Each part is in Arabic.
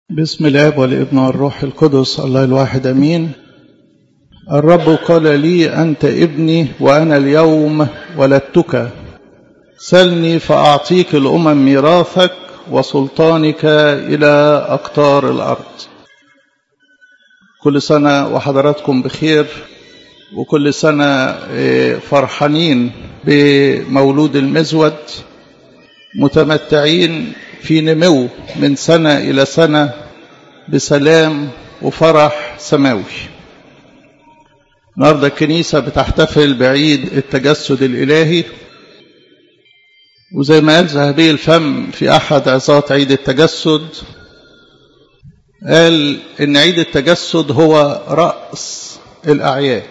بسم الاب والابن والروح القدس الله الواحد امين. الرب قال لي: انت ابني وانا اليوم ولدتك، سلني فاعطيك الامم ميراثك وسلطانك الى اقطار الارض. كل سنه وحضراتكم بخير، وكل سنه فرحانين بمولود المزود، متمتعين في نمو من سنة إلى سنة بسلام وفرح سماوي. النهارده الكنيسة بتحتفل بعيد التجسد الإلهي، وزي ما قال ذهبي الفم في أحد عظات عيد التجسد، قال إن عيد التجسد هو رأس الأعياد،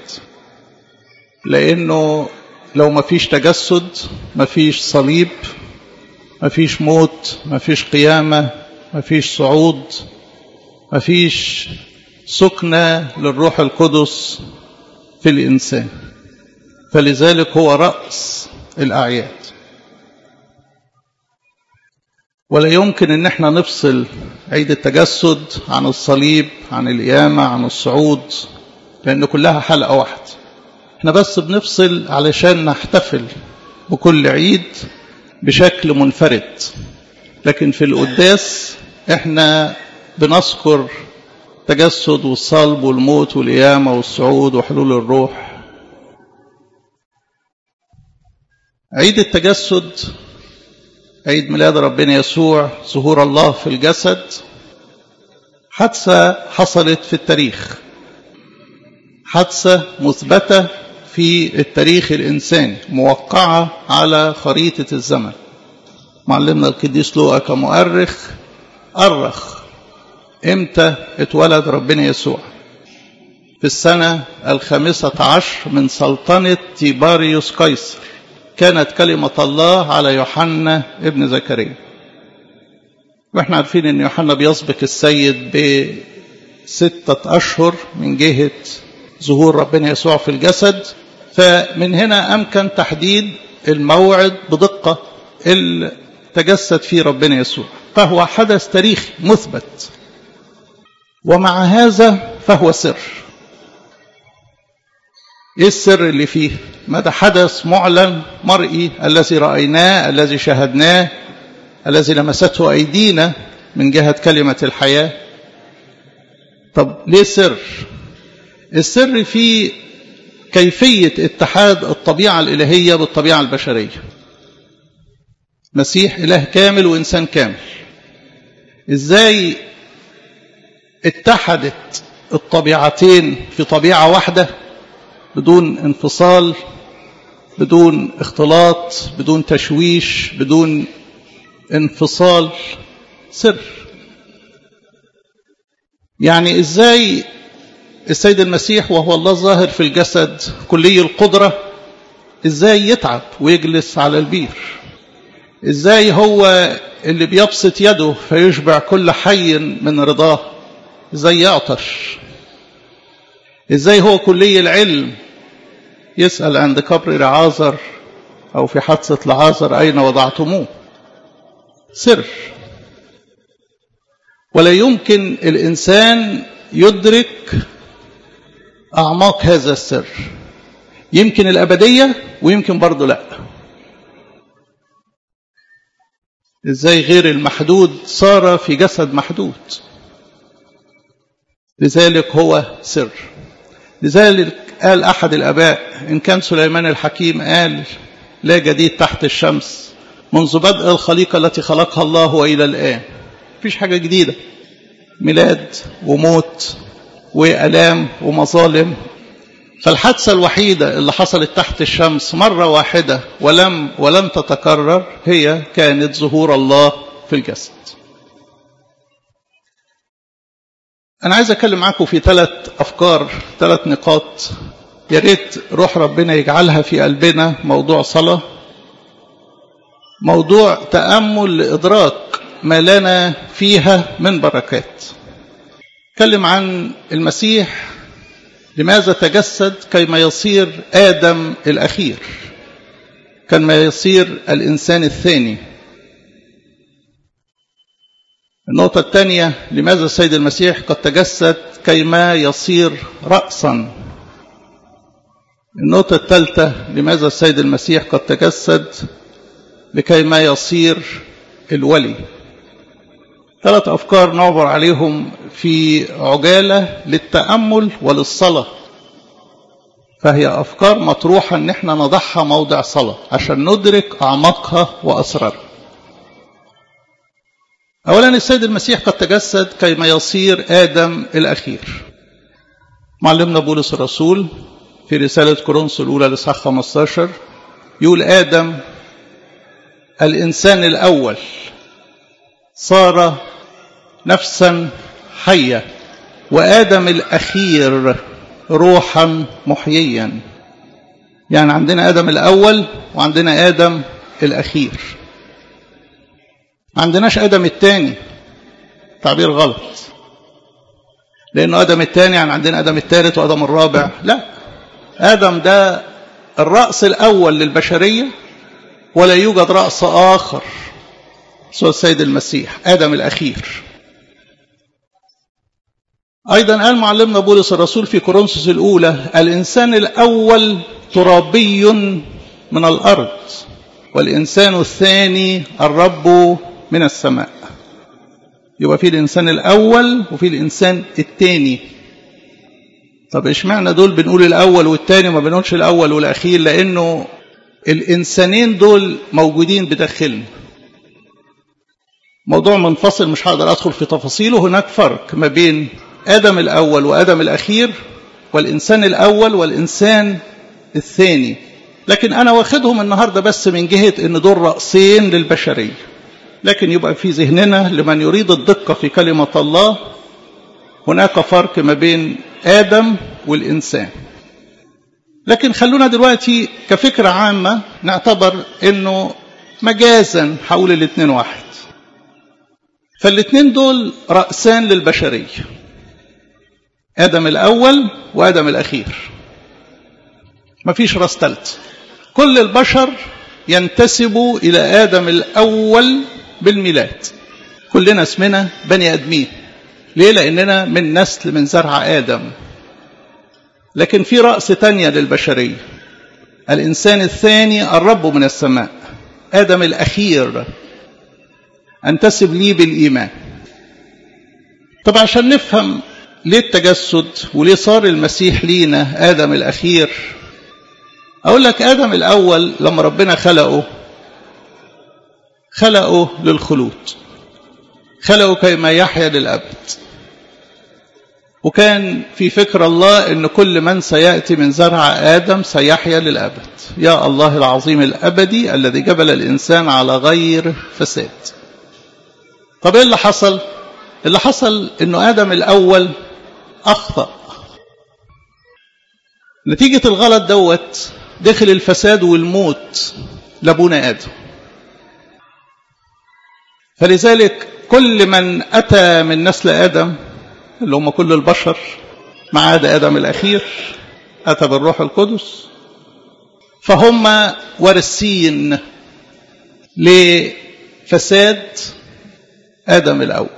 لأنه لو ما فيش تجسد ما فيش صليب، ما فيش موت، ما فيش قيامة، ما فيش صعود، ما فيش سكنة للروح القدس في الإنسان. فلذلك هو رأس الأعياد، ولا يمكن ان احنا نفصل عيد التجسد عن الصليب، عن القيامة، عن الصعود، لأن كلها حلقة واحدة. احنا بس بنفصل علشان نحتفل بكل عيد بشكل منفرد، لكن في القداس احنا بنذكر التجسد والصلب والموت والقيامة والصعود وحلول الروح. عيد التجسد عيد ميلاد ربنا يسوع، ظهور الله في الجسد، حادثة حصلت في التاريخ، حادثة مثبتة في التاريخ الإنساني، موقعة على خريطة الزمن. معلمنا القديس لوقا كمؤرخ أرخ إمتى اتولد ربنا يسوع: في السنة 15 من سلطنة تيباريوس قيصر، كانت كلمة الله على يوحنا ابن زكريا. واحنا عارفين ان يوحنا بيسبق السيد ب6 أشهر من جهة ظهور ربنا يسوع في الجسد، فمن هنا أمكن تحديد الموعد بدقة اللي تجسد فيه ربنا يسوع. فهو حدث تاريخي مثبت، ومع هذا فهو سر. ايه السر اللي فيه؟ ماذا حدث معلن مرئي الذي رأيناه، الذي شاهدناه، الذي لمسته أيدينا من جهة كلمة الحياة. طب ليه سر؟ السر في كيفية اتحاد الطبيعة الإلهية بالطبيعة البشرية. مسيح إله كامل وإنسان كامل، إزاي اتحدت الطبيعتين في طبيعة واحدة بدون انفصال، بدون اختلاط، بدون تشويش، بدون انفصال؟ سر. يعني إزاي السيد المسيح وهو الله ظاهر في الجسد كلي القدرة، ازاي يتعب ويجلس على البير؟ ازاي هو اللي بيبسط يده فيشبع كل حي من رضاه؟ ازاي يعطش؟ ازاي هو كلي العلم يسأل عند قبر لعازر او في حادثة لعازر اين وضعتموه؟ سر. ولا يمكن الانسان يدرك أعماق هذا السر. يمكن الأبدية ويمكن برضو لا. إزاي غير المحدود صار في جسد محدود؟ لذلك هو سر. لذلك قال أحد الآباء: إن كان سليمان الحكيم قال لا جديد تحت الشمس منذ بدء الخليقة التي خلقها الله وإلى الآن، مفيش حاجة جديدة. ميلاد وموت وألام ومظالم. فالحادثة الوحيدة اللي حصلت تحت الشمس مرة واحدة ولم تتكرر هي كانت ظهور الله في الجسد. أنا عايز أكلم معكم في 3 أفكار، 3 نقاط، يا ريت روح ربنا يجعلها في قلبنا. موضوع صلاة، موضوع تأمل لإدراك ما لنا فيها من بركات. أتكلم عن المسيح، لماذا تجسد؟ كيما يصير آدم الأخير، كما يصير الإنسان الثاني. النقطة الثانية، لماذا السيد المسيح قد تجسد كيما يصير رأسا. النقطة الثالثة، لماذا السيد المسيح قد تجسد لكيما يصير الولي. 3 أفكار نعبر عليهم في عجالة للتأمل وللصلاة، فهي أفكار مطروحة أن احنا نضعها موضع صلاة عشان ندرك أعماقها وأسرارها. أولا، السيد المسيح قد تجسد كيما يصير آدم الأخير. معلمنا بولس الرسول في رسالة كورنثوس الأولى الإصحاح 15 يقول: آدم الإنسان الأول صار نفسا حية، وآدم الأخير روحا محييا. يعني عندنا آدم الأول وعندنا آدم الأخير، ما عندناش آدم الثاني. تعبير غلط، لأنه آدم الثاني يعني عندنا آدم الثالث وآدم الرابع. لا، آدم ده الرأس الأول للبشرية، ولا يوجد رأس آخر سوى السيد المسيح، آدم الأخير. أيضا قال معلمنا بولس الرسول في كورنثوس الأولى: الإنسان الأول ترابي من الأرض، والإنسان الثاني الرب من السماء. يبقى في الإنسان الأول وفي الإنسان الثاني. طب اشمعنى دول بنقول الأول والثاني وما بنقولش الأول والأخير؟ لأنه الإنسانين دول موجودين بداخلنا. موضوع منفصل مش هقدر أدخل في تفاصيله. هناك فرق ما بين آدم الأول وآدم الأخير، والإنسان الأول والإنسان الثاني، لكن أنا واخدهم النهاردة بس من جهة إن دول رأسين للبشرية. لكن يبقى في ذهننا لمن يريد الدقة في كلمة الله هناك فرق ما بين آدم والإنسان. لكن خلونا دلوقتي كفكرة عامة نعتبر إنه مجازا حول الاثنين واحد. فالاثنين دول رأسان للبشرية، آدم الأول وآدم الأخير، مفيش رأس ثالث. كل البشر ينتسبوا إلى آدم الأول بالميلاد. كلنا اسمنا بني آدمين. ليه؟ لأننا من نسل من زرع آدم. لكن في رأس تانية للبشرية، الإنسان الثاني الرب من السماء، آدم الأخير، أنتسب لي بالإيمان. طب عشان نفهم ليه التجسد وليه صار المسيح لينا آدم الأخير، أقول لك آدم الأول لما ربنا خلقه للخلود، خلقه كيما يحيا للأبد. وكان في فكر الله أن كل من سيأتي من زرع آدم سيحيا للأبد. يا الله العظيم الأبدي الذي جبل الإنسان على غير فساد. طب إيه اللي حصل؟ اللي حصل أنه آدم الأول أخطأ. نتيجة الغلط دوت دخل الفساد والموت لابونا آدم. فلذلك كل من أتى من نسل آدم اللي هم كل البشر ما عدا آدم الأخير أتى بالروح القدس، فهم ورثين لفساد آدم الأول.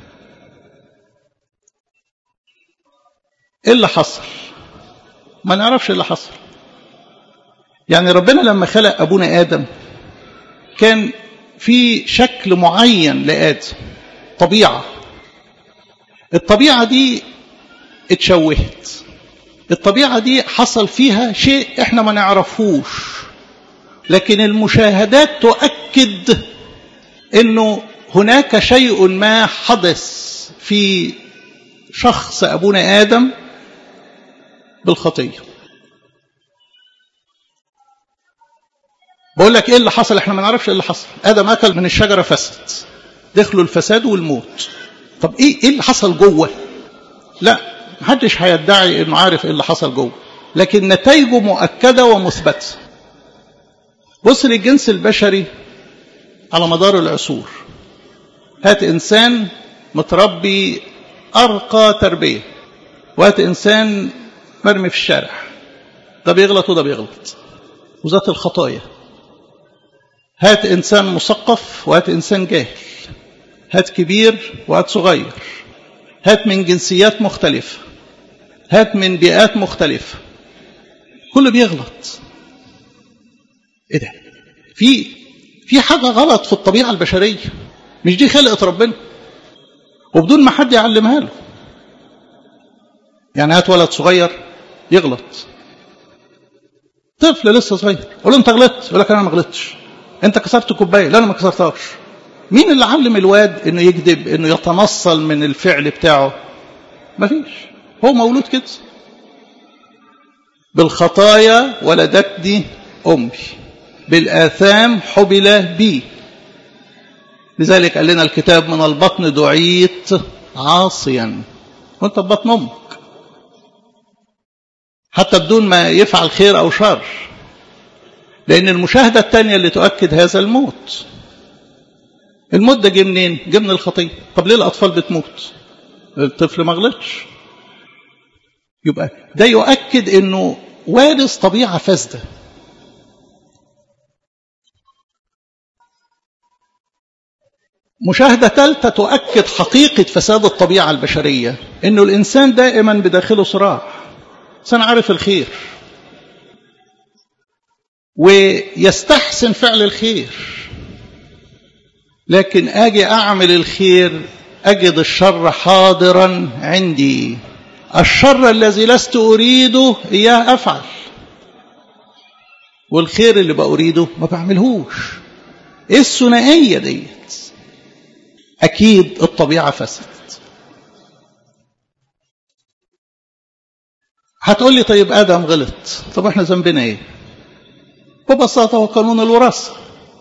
إيه اللي حصل؟ ما نعرفش اللي حصل. يعني ربنا لما خلق أبونا آدم كان في شكل معين لآدم، طبيعة. الطبيعة دي اتشوهت. الطبيعة دي حصل فيها شيء احنا ما نعرفوش، لكن المشاهدات تؤكد انه هناك شيء ما حدث في شخص أبونا آدم بالخطية. بقول لك ايه اللي حصل؟ احنا ما نعرفش ايه اللي حصل. آدم أكل من الشجرة فسد، دخلوا الفساد والموت. طب ايه اللي حصل جوه؟ لا، محدش هيدعي انه عارف ايه اللي حصل جوه، لكن نتائجه مؤكدة ومثبتة. بص للجنس البشري على مدار العصور. هات إنسان متربي أرقى تربية، وهات إنسان مرمي في الشارع، ده بيغلط وده بيغلط، وذات الخطايا. هات إنسان مثقف وهات إنسان جاهل، هات كبير وهات صغير، هات من جنسيات مختلفة، هات من بيئات مختلفة، كله بيغلط. ايه ده؟ في حاجة غلط في الطبيعة البشرية، مش دي خلقة ربنا، وبدون ما حد يعلمها له. يعني هات ولد صغير يغلط، طفل لسه صغير، قول له انت غلطت، يقول لك انا ما غلطتش. انت كسرت كوبايه، لا انا ما كسرتهاش. مين اللي علم الواد انه يكذب، انه يتنصل من الفعل بتاعه؟ مفيش، هو مولود كده. بالخطايا ولدتني امي، بالاثام حبل بي. لذلك قال لنا الكتاب من البطن دعيت عاصيا، وانت ببطن امك، حتى بدون ما يفعل خير او شر. لان المشاهده الثانيه اللي تؤكد هذا الموت. الموت ده جه منين؟ جه من الخطيه. طب ليه الاطفال بتموت؟ الطفل ما غلطش. يبقى ده يؤكد انه وارث طبيعه فاسده. مشاهده ثالثه تؤكد حقيقه فساد الطبيعه البشريه، انه الانسان دائما بداخله صراع. انسان عارف الخير ويستحسن فعل الخير، لكن اجي اعمل الخير اجد الشر حاضرا عندي. الشر الذي لست اريده اياه افعل، والخير اللي بأريده ما بعملهوش. ايه الثنائيه ديت؟ اكيد الطبيعه فسدت. هتقول لي طيب ادم غلط، طب احنا ذنبنا ايه؟ ببساطه هو قانون الوراثه.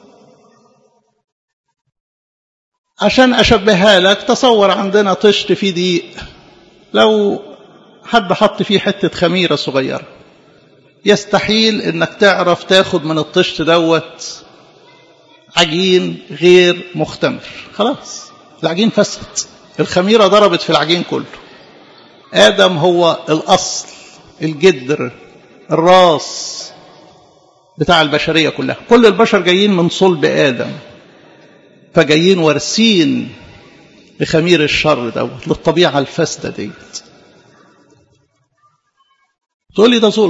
عشان اشبهها لك، تصور عندنا طشت فيه دقيق، لو حد حط فيه حته خميره صغيره، يستحيل انك تعرف تاخد من الطشت دوت عجين غير مختمر. خلاص العجين فسد، الخميره ضربت في العجين كله. ادم هو الاصل، الجدر، الراس بتاع البشريه كلها. كل البشر جايين من صلب ادم، فجايين وارثين لخمير الشر دوت، للطبيعه الفاسده ديت. تقول لي ده ظلم،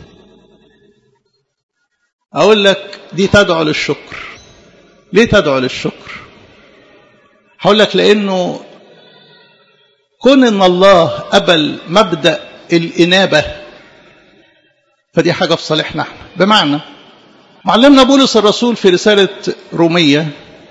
اقول لك دي تدعو للشكر. ليه تدعو للشكر؟ هقول لك لانه كون ان الله قبل مبدا الانابه، فدي حاجه في صالحنا احنا. بمعنى معلمنا بولس الرسول في رساله روميه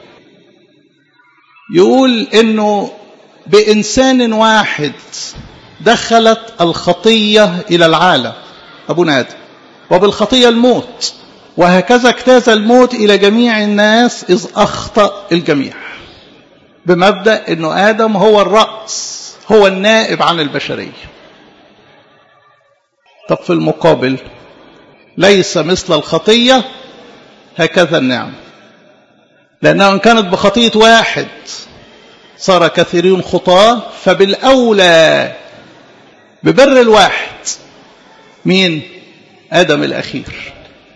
يقول انه بانسان واحد دخلت الخطيه الى العالم، ابونا ادم، وبالخطيه الموت، وهكذا اجتاز الموت الى جميع الناس اذ اخطا الجميع. بمبدا انه ادم هو الراس، هو النائب عن البشريه. طب في المقابل ليس مثل الخطيه هكذا النعم، لأنه إن كانت بخطية واحد صار كثيرون خطاة، فبالأولى ببر الواحد. مين؟ آدم الأخير.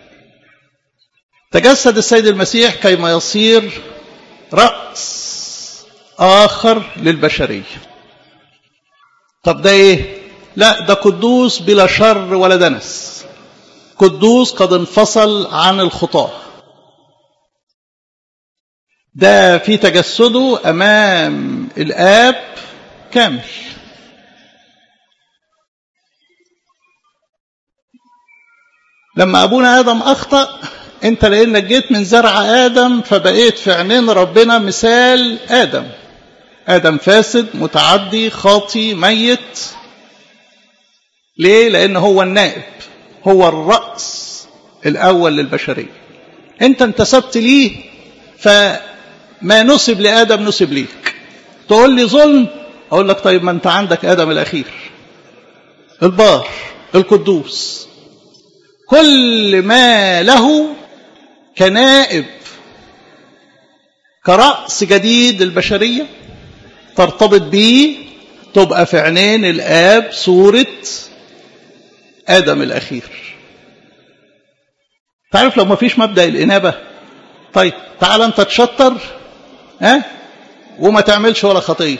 تجسد السيد المسيح كيما يصير رأس آخر للبشرية. طب ده إيه؟ لا، ده قدوس بلا شر ولا دنس، قدوس قد انفصل عن الخطاة. ده في تجسده أمام الآب كامل. لما أبونا آدم أخطأ، أنت لأنك جيت من زرع آدم فبقيت في عينين ربنا مثال آدم. آدم فاسد، متعدي، خاطي، ميت. ليه؟ لأنه هو النائب، هو الرأس الأول للبشرية. أنت انتسبت ليه، فما نسب لآدم نسب ليك. تقول لي ظلم، أقول لك طيب ما أنت عندك آدم الأخير البار القدوس، كل ما له كنائب كرأس جديد للبشرية ترتبط به، تبقى في عينين الآب صورة آدم الأخير. تعرف لو ما فيش مبدأ الإنابة، طيب تعال أنت تشطر، وما تعملش ولا خطية.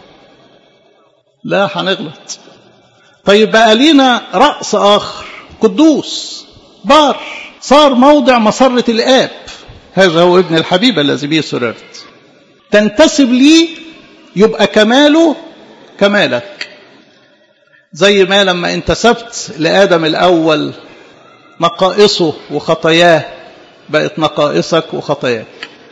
لا، هنغلط. طيب بقى لينا رأس آخر قدوس بار، صار موضع مسرة الآب، هذا هو ابن الحبيب الذي به سررت. تنتسب لي يبقى كماله كمالك، زي ما لما انتسبت لآدم الأول نقائصه وخطاياه بقت نقائصك وخطاياك.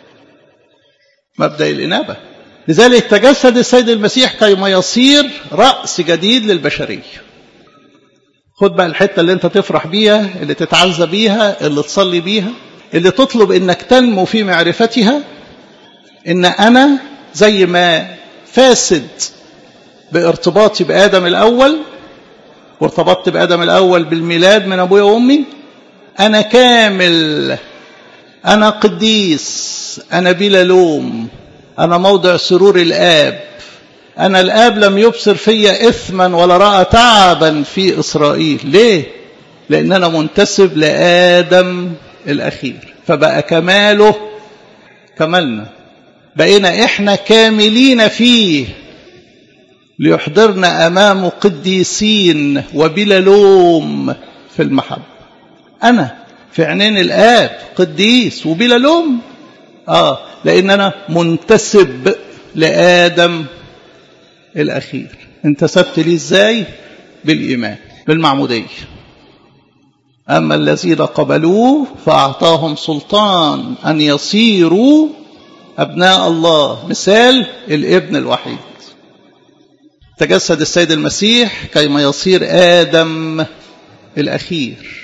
مبدأ الإنابة. لذلك تجسد السيد المسيح كيما يصير رأس جديد للبشرية. خد بقى الحتة اللي انت تفرح بيها، اللي تتعزى بيها، اللي تصلي بيها، اللي تطلب انك تنمو في معرفتها. ان انا زي ما فاسد بارتباطي بآدم الأول، وارتبطت بآدم الأول بالميلاد من أبويا وأمي، أنا كامل، أنا قديس، أنا بلا لوم، أنا موضع سرور الآب، أنا الآب لم يبصر في إثما ولا رأى تعبا في إسرائيل. ليه؟ لأن أنا منتسب لآدم الأخير، فبقى كماله كملنا، بقينا إحنا كاملين فيه ليحضرنا أمامه قديسين وبلا لوم في المحبة. أنا في عينين الآب قديس وبلا لوم، لأن أنا منتسب لآدم الأخير. انتسبت لي إزاي؟ بالإيمان، بالمعمودية. أما الذين قبلوه فأعطاهم سلطان أن يصيروا أبناء الله، مثال الابن الوحيد. تجسد السيد المسيح كيما يصير آدم الأخير.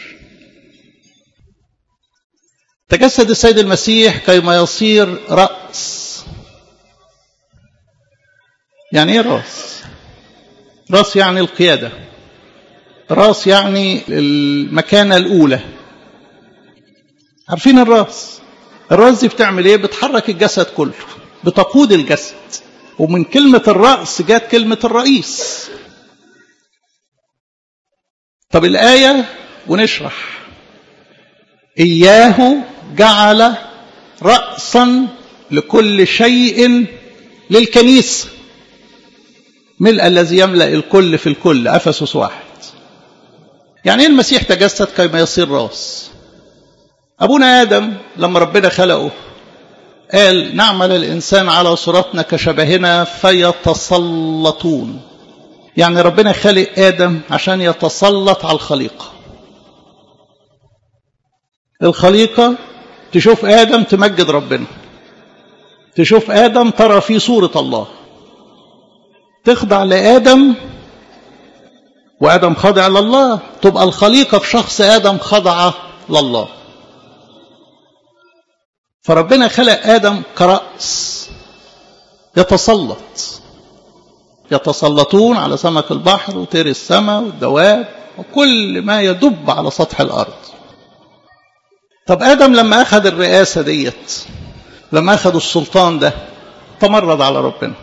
تجسد السيد المسيح كيما يصير رأس. يعني ايه راس؟ راس يعني القيادة، راس يعني المكانة الأولى. عارفين الراس؟ الراس دي بتعمل ايه؟ بتحرك الجسد كله، بتقود الجسد. ومن كلمة الرأس جات كلمة الرئيس. طب الآية ونشرح. إياه جعل رأسا لكل شيء للكنيسة، ملء الذي يملأ الكل في الكل، أفسس 1. يعني ايه المسيح تجسد كيما يصير راس؟ أبونا آدم لما ربنا خلقه قال نعمل الإنسان على صورتنا كشبهنا فيتسلطون. يعني ربنا خلق آدم عشان يتسلط على الخليقة. الخليقة تشوف آدم تمجد ربنا، تشوف آدم ترى في صورة الله، تخضع لآدم وآدم خضع لله، تبقى الخليقة في شخص آدم خضعة لله. فربنا خلق آدم كرأس يتسلطون على سمك البحر وطير السماء والدواب وكل ما يدب على سطح الأرض. طب آدم لما أخذ الرئاسة ديت، لما أخذ السلطان ده، تمرد على ربنا،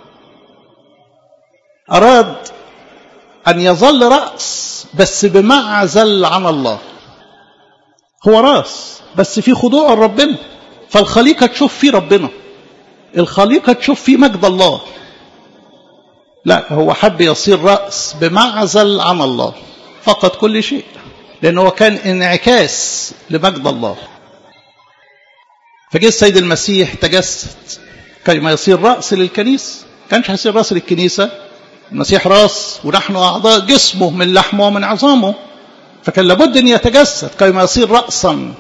أراد أن يظل رأس بس بمعزل عن الله. هو رأس بس في خضوع ربنا، فالخليقة تشوف فيه ربنا، الخليقة تشوف فيه مجد الله. لا، هو حب يصير رأس بمعزل عن الله فقط كل شيء، لأنه كان انعكاس لمجد الله. فجاء السيد المسيح تجسد كيما يصير رأس للكنيسة. كانش هيصير رأس للكنيسة، المسيح رأس ونحن أعضاء جسمه من لحمه ومن عظامه، فكان لابد أن يتجسد كيما يصير رأسا.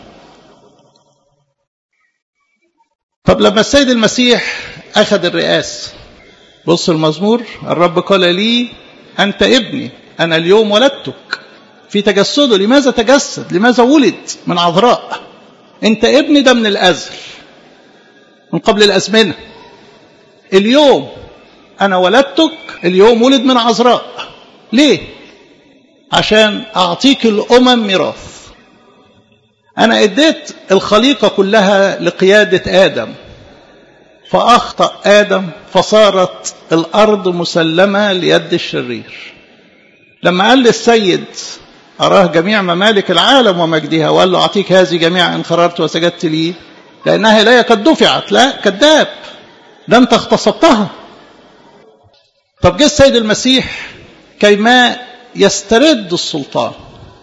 طب لما السيد المسيح أخذ الرئاسة، بص المزمور، الرب قال لي أنت ابني أنا اليوم ولدتك. في تجسده، لماذا تجسد؟ لماذا ولد من عذراء؟ أنت ابني، ده من الأزل، من قبل الأزمنة. اليوم أنا ولدتك، اليوم ولد من عذراء. ليه؟ عشان أعطيك الأمم ميراث. أنا اديت الخليقة كلها لقيادة آدم، فأخطأ آدم فصارت الأرض مسلمة ليد الشرير. لما قال للسيد أراه جميع ممالك العالم ومجدها، وقال له أعطيك هذه جميع إن خررت وسجدت لي، لأنها لا قد دفعت. لا، كذاب، ده أنت اغتصبتها. طب جه السيد المسيح كيما يسترد السلطان.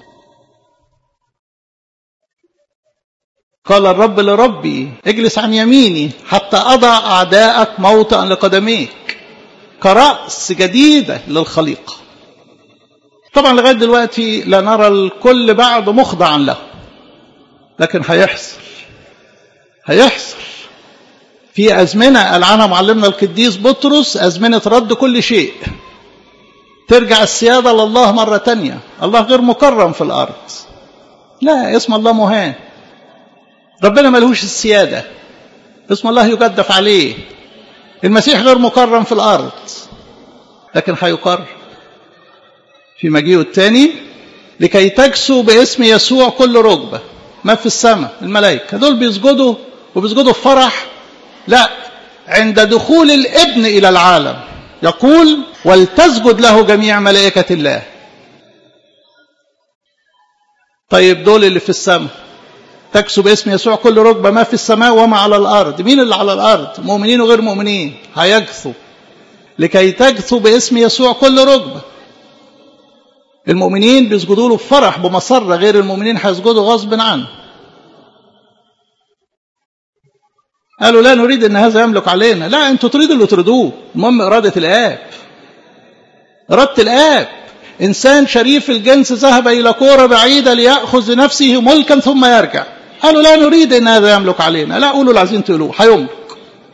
قال الرب لربي اجلس عن يميني حتى أضع أعداءك موطئا لقدميك، كرأس جديدة للخليقة. طبعا لغاية دلوقتي لا نرى الكل بعد مخضعا له، لكن هيحصل في أزمنة قال عنها معلمنا القديس بطرس أزمنة رد كل شيء، ترجع السيادة لله مرة تانية. الله غير مكرم في الأرض، لا، اسم الله مهان، ربنا ملهوش السيادة، اسم الله يجدف عليه. المسيح غير مكرم في الأرض، لكن هيكرم في مجيئه الثاني، لكي تجسو باسم يسوع كل ركبة، ما في السماء الملائكة دول بيسجدوا وبيسجدوا في فرح، لا، عند دخول الابن إلى العالم يقول ولتسجد له جميع ملائكة الله. طيب دول اللي في السماء تكسو باسم يسوع كل ركبة، ما في السماء وما على الأرض. مين اللي على الأرض؟ مؤمنين وغير مؤمنين هيجثوا، لكي تجثوا باسم يسوع كل ركبة. المؤمنين بيسجدوا له بفرح بمسرة، غير المؤمنين هيسجدوا غصب عنه. قالوا لا نريد ان هذا يملك علينا. لا، انتوا تريدوا اللي تريدوه، المهم إرادة الآب. إرادة الآب. إنسان شريف الجنس ذهب إلى كورة بعيدة ليأخذ لنفسه ملكا ثم يرجع. قالوا لا نريد ان هذا يملك علينا. لا، قولوا اللي عايزين تقولوه، هيملك.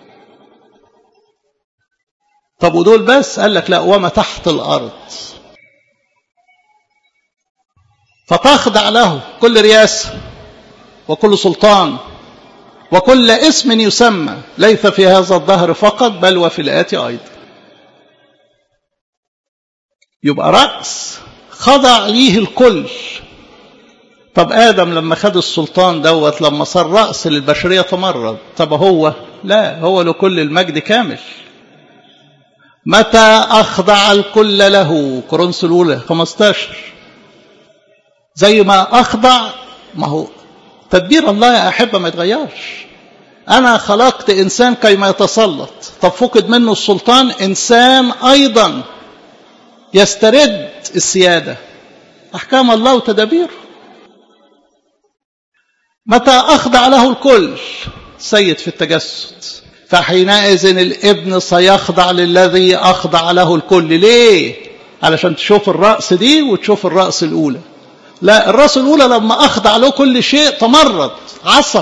طب ودول بس؟ قال لك لا، وما تحت الأرض. فتخضع له كل رياسة وكل سلطان وكل اسم يسمى، ليس في هذا الدهر فقط بل وفي الآتي أيضا. يبقى رأس خضع ليه الكل. طب آدم لما خد السلطان دوت، لما صار رأس للبشرية تمرد. طب هو لا، هو لكل المجد كامل. متى أخضع الكل له؟ كورنثوس الأولى 15. زي ما أخضع، ما هو تدبير الله يا أحبة ما يتغيرش. أنا خلقت إنسان كيما يتسلط، طب فقد منه السلطان، إنسان أيضا يسترد السيادة. أحكام الله وتدابيره. متى أخضع له الكل؟ سيد في التجسد، فحينئذ الابن سيخضع للذي أخضع له الكل. ليه؟ علشان تشوف الرأس دي وتشوف الرأس الأولى. لا، الرأس الأولى لما أخضع له كل شيء تمرد، عصى.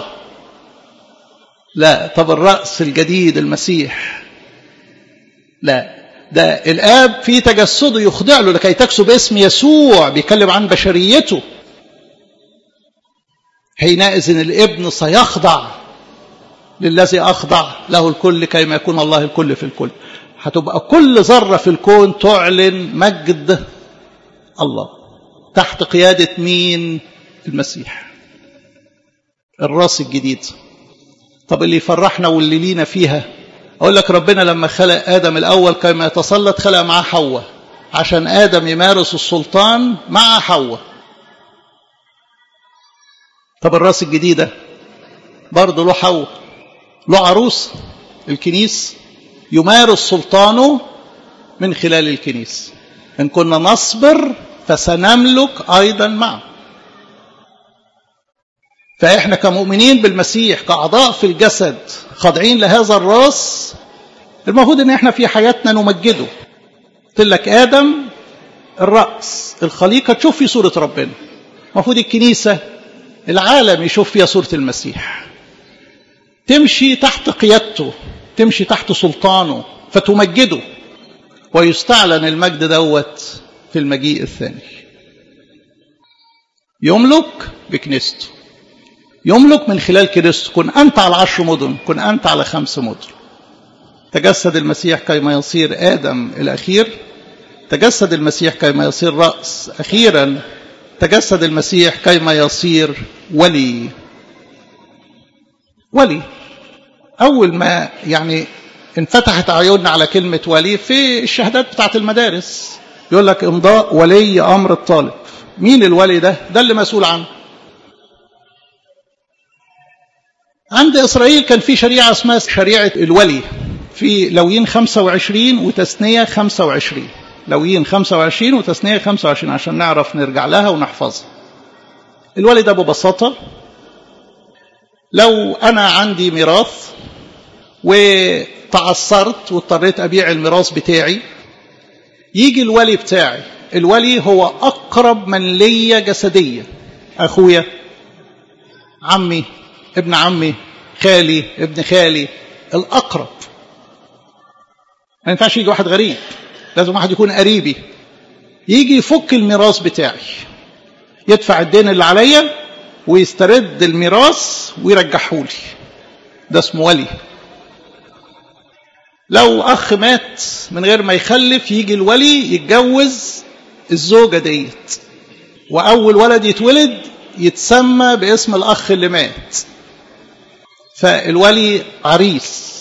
لا، طب الرأس الجديد المسيح، لا، ده الآب في تجسده يخضع له لكي تكسو باسم يسوع، بيتكلم عن بشريته. حينئذ الابن سيخضع للذي أخضع له الكل كيما يكون الله الكل في الكل. هتبقى كل ذرة في الكون تعلن مجد الله تحت قيادة مين؟ المسيح، الراس الجديد. طب اللي يفرحنا واللي لينا فيها، أقول لك ربنا لما خلق آدم الأول كما يتسلط، خلق معاه حواء عشان آدم يمارس السلطان مع حواء. طب الراس الجديدة برضه له حواء، له عروس الكنيس يمارس سلطانه من خلال الكنيس. إن كنا نصبر فسنملك أيضا معه. فإحنا كمؤمنين بالمسيح كأعضاء في الجسد خاضعين لهذا الراس، المفروض إن إحنا في حياتنا نمجده. قلت لك آدم الرأس، الخليقة تشوف في صورة ربنا. المفروض الكنيسة العالم يشوف فيها صورة المسيح، تمشي تحت قيادته، تمشي تحت سلطانه، فتمجده. ويستعلن المجد دوت في المجيء الثاني. يملك بكنيسته، يملك من خلال كنيسته. كن أنت على 10 مدن، كن أنت على 5 مدن. تجسد المسيح كيما يصير آدم الأخير، تجسد المسيح كيما يصير رأس أخيرا، تجسد المسيح كيما يصير ولي. ولي أول ما يعني انفتحت عيوننا على كلمة ولي في الشهادات بتاعت المدارس، يقول لك امضاء ولي أمر الطالب. مين الولي ده؟ ده اللي مسؤول عنه. عند إسرائيل كان في شريعة اسمها شريعة الولي. في لويين 25 وتثنية 25. لويين 25 وتثنية 25 عشان نعرف نرجع لها ونحفظها. الولي ده ببساطة لو أنا عندي ميراث وتعثرت واضطريت أبيع الميراث بتاعي، يجي الولي بتاعي. الولي هو أقرب من ليا جسديا، أخويا، عمي، ابن عمي، خالي، ابن خالي، الأقرب. ما ينفعش يجي واحد غريب، لازم واحد يكون قريبي. يجي يفك الميراث بتاعي، يدفع الدين اللي عليا ويسترد الميراث ويرجحهولي. ده اسمه ولي. لو أخ مات من غير ما يخلف، يجي الولي يتجوز الزوجة ديت، وأول ولد يتولد يتسمى باسم الأخ اللي مات، فالولي عريس.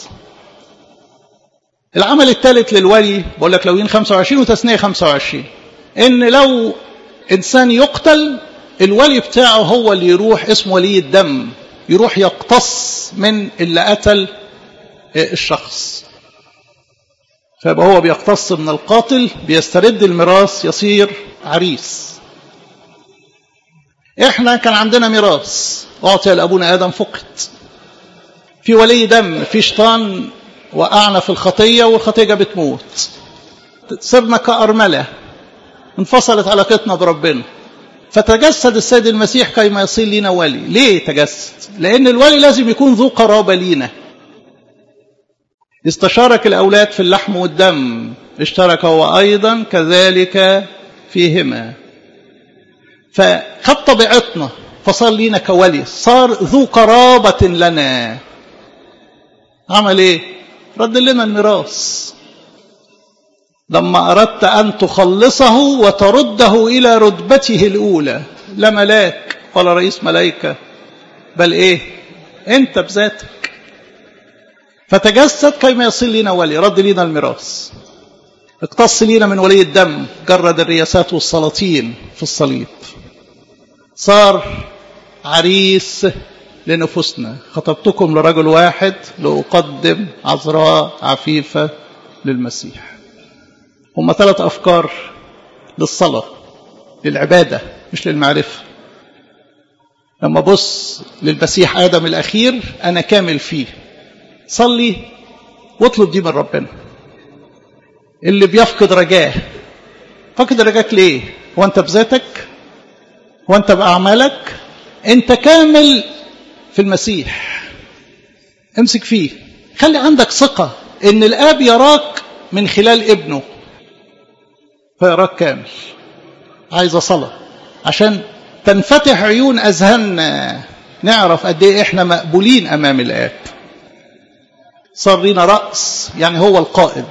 العمل الثالث للولي بقول لك لويين 25 وتثنية 25، إن لو إنسان يقتل الولي بتاعه هو اللي يروح، اسمه ولي الدم، يروح يقتص من اللي قتل الشخص. فيبقى هو بيقتص من القاتل، بيسترد الميراث، يصير عريس. احنا كان عندنا ميراث أعطي لأبونا آدم فقد، في ولي دم، في شيطان وقعنا في الخطية والخطية جابت موت، صرنا كأرملة، انفصلت علاقتنا بربنا. فتجسد السيد المسيح كيما يصير لنا ولي. ليه تجسد؟ لأن الولي لازم يكون ذو قرابة لينا. استشارك الأولاد في اللحم والدم، اشترك هو أيضا كذلك فيهما. فخد طبيعتنا فصار لينا كولي، صار ذو قرابة لنا. عمل ايه؟ رد لنا الميراث. لما أردت أن تخلصه وترده إلى رتبته الأولى، لا ملاك ولا رئيس ملائكة، بل إيه؟ أنت بذاتك. فتجسد كيما يصير لنا ولي، رد لنا الميراث، اقتص لنا من ولي الدم، جرد الرياسات والسلاطين في الصليب، صار عريس لنفوسنا. خطبتكم لرجل واحد لأقدم عذراء عفيفة للمسيح. هم 3 أفكار للصلاة، للعبادة مش للمعرفة. لما بص للمسيح آدم الأخير أنا كامل فيه، صلي واطلب دي من ربنا. اللي بيفقد رجاه، فقد رجاك ليه؟ هو أنت بذاتك؟ هو أنت بأعمالك؟ أنت كامل في المسيح، امسك فيه. خلي عندك ثقة إن الآب يراك من خلال ابنه، فيراك كامل. عايزة صلاة عشان تنفتح عيون أذهاننا، نعرف قد إيه إحنا مقبولين أمام الآب. صار لنا رأس، يعني هو القائد.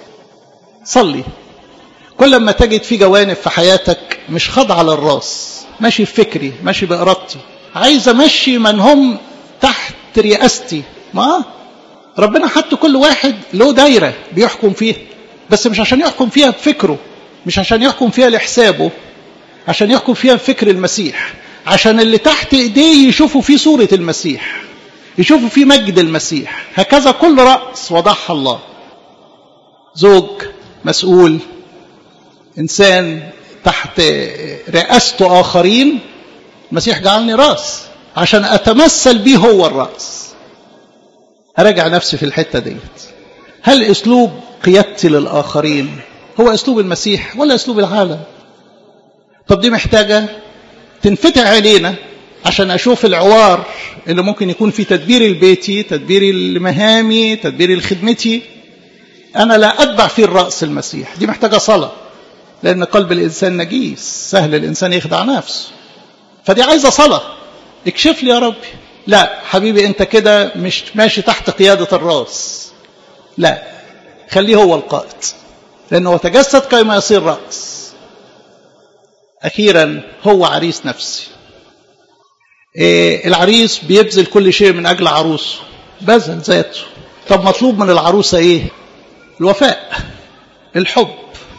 صلي كل ما تجد في جوانب في حياتك مش خاضعة للراس، ماشي بفكري، ماشي بإرادتي، عايز أمشي من هم تحت رئاستي. ما ربنا حط كل واحد له دايرة بيحكم فيها، بس مش عشان يحكم فيها بفكره، مش عشان يحكم فيها لحسابه، عشان يحكم فيها بفكر المسيح، عشان اللي تحت ايديه يشوفوا فيه صورة المسيح، يشوفوا فيه مجد المسيح. هكذا كل رأس وضعها الله. زوج مسؤول، إنسان تحت رئاسته آخرين. المسيح جعلني رأس عشان أتمثل به هو الرأس. أراجع نفسي في الحتة ديت، هل أسلوب قيادتي للآخرين هو أسلوب المسيح ولا أسلوب العالم؟ طب دي محتاجة تنفتح علينا عشان أشوف العوار اللي ممكن يكون في تدبير البيتي، تدبير المهامي، تدبير الخدمتي، أنا لا أتبع فيه الرأس المسيح. دي محتاجة صلاة، لأن قلب الإنسان نجيس، سهل الإنسان يخدع نفسه. فدي عايزة صلاة. اكشف لي يا ربي. لا حبيبي، أنت كده مش ماشي تحت قيادة الرأس، لا، خليه هو القائد، لأنه تجسد كيما يصير رأس. أخيرا هو عريس نفسي. العريس بيبذل كل شيء من أجل عروسه، بذل ذاته. طب مطلوب من العروسة إيه؟ الوفاء، الحب.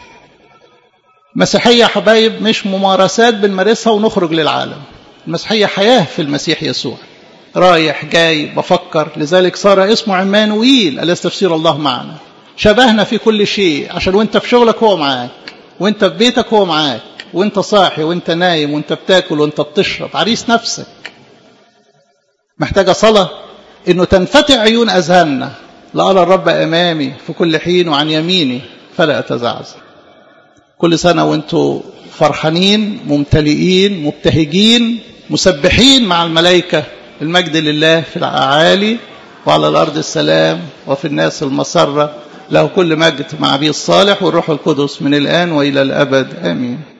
مسيحية حبايب مش ممارسات بنمارسها ونخرج للعالم. المسيحية حياة في المسيح يسوع. رايح جاي بفكر، لذلك صار اسمه عمانوئيل، أليس تفسير الله معنا. شبهنا في كل شيء، عشان وانت في شغلك هو معاك، وانت في بيتك هو معاك، وانت صاحي وانت نايم وانت بتاكل وانت بتشرب، عريس نفسك. محتاجة صلاة انه تنفتح عيون اذهاننا لأرى الرب امامي في كل حين وعن يميني فلا اتزعزع. كل سنة وانتم فرحانين ممتلئين مبتهجين مسبحين مع الملائكة، المجد لله في الأعالي وعلى الأرض السلام وفي الناس المسرة، له كل مجد مع أبيه الصالح والروح القدس من الآن وإلى الأبد آمين.